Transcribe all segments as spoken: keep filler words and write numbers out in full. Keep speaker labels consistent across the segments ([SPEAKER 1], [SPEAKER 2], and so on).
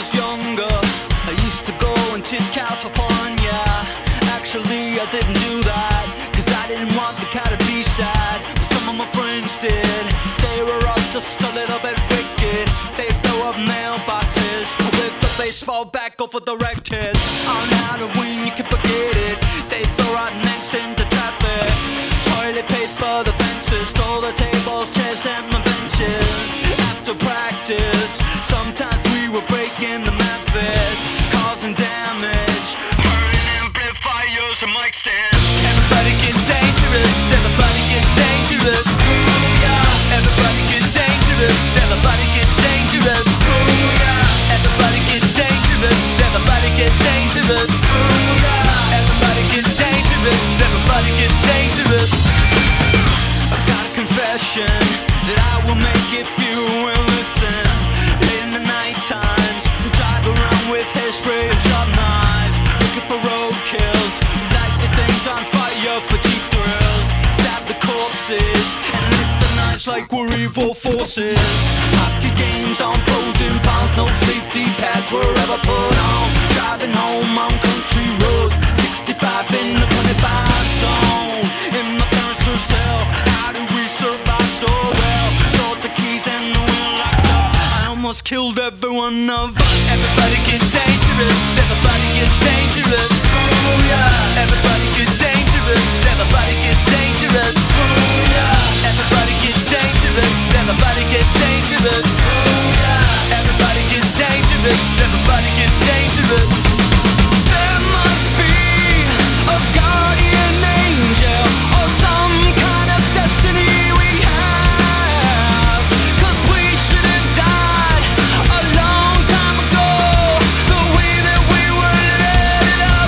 [SPEAKER 1] was younger, I used to go and tip cows for fun, yeah. Actually, I didn't do that, cause I didn't want the cow to be sad. But some of my friends did. They were all just a little bit wicked. They throw up mailboxes with the baseball bat over the wrecked heads. On Halloween, you can forget it. They throw out necks into traffic. Toilet paper, the fences, stole the tables, chairs, and the benches. After practice, sometimes we were breaking the methods, causing damage, burning amplifiers and mic stands.
[SPEAKER 2] Everybody get dangerous, everybody get dangerous. Ooh, yeah. Everybody get dangerous, everybody get dangerous. Ooh, yeah. Everybody get dangerous, everybody get dangerous. Ooh, yeah. Everybody get dangerous, everybody get dangerous.
[SPEAKER 1] I've got a confession that I will make if you will listen. Late in the night times, we drive around with hairspray and sharp knives, looking for roadkills, light the things on fire for cheap thrills, stab the corpses and lit the nights like we're evil forces. Hockey games on pros and pounds, no safety pads were ever put on. Driving home on country roads, sixty-five in the twenty-five zone. In my parents' tour cell, how do we survive so well? Throw the keys and the wheel locks up. I almost killed every one of us.
[SPEAKER 2] Everybody get dangerous, everybody get dangerous. Oh yeah. Everybody get dangerous, everybody get dangerous. Oh yeah. Everybody get dangerous, everybody get dangerous. Oh yeah. Everybody get dangerous, everybody get dangerous.
[SPEAKER 1] There must be a guardian angel or some kind of destiny we have, cause we should have died a long time ago, the way that we were led up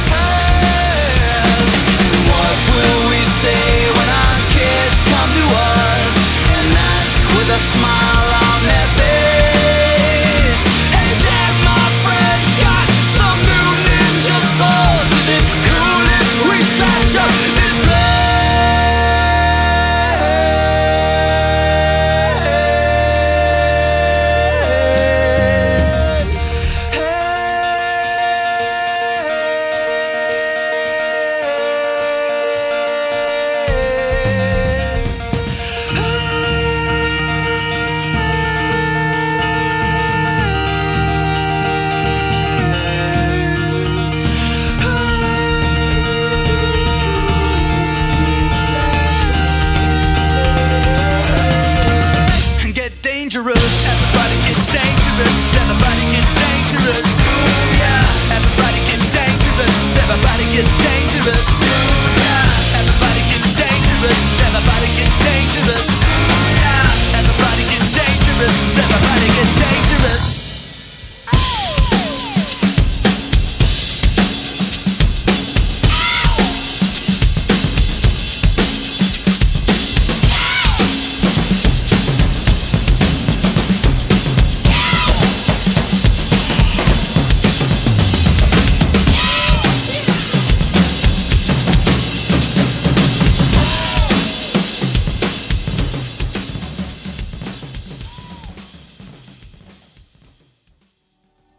[SPEAKER 1] as. What will we say when our kids come to us and ask with a smile on their face, hey dad, my friend's got some new ninja swords, is it cool if we slash up his blades? Get dangerous,
[SPEAKER 2] Everybody get dangerous, everybody get dangerous.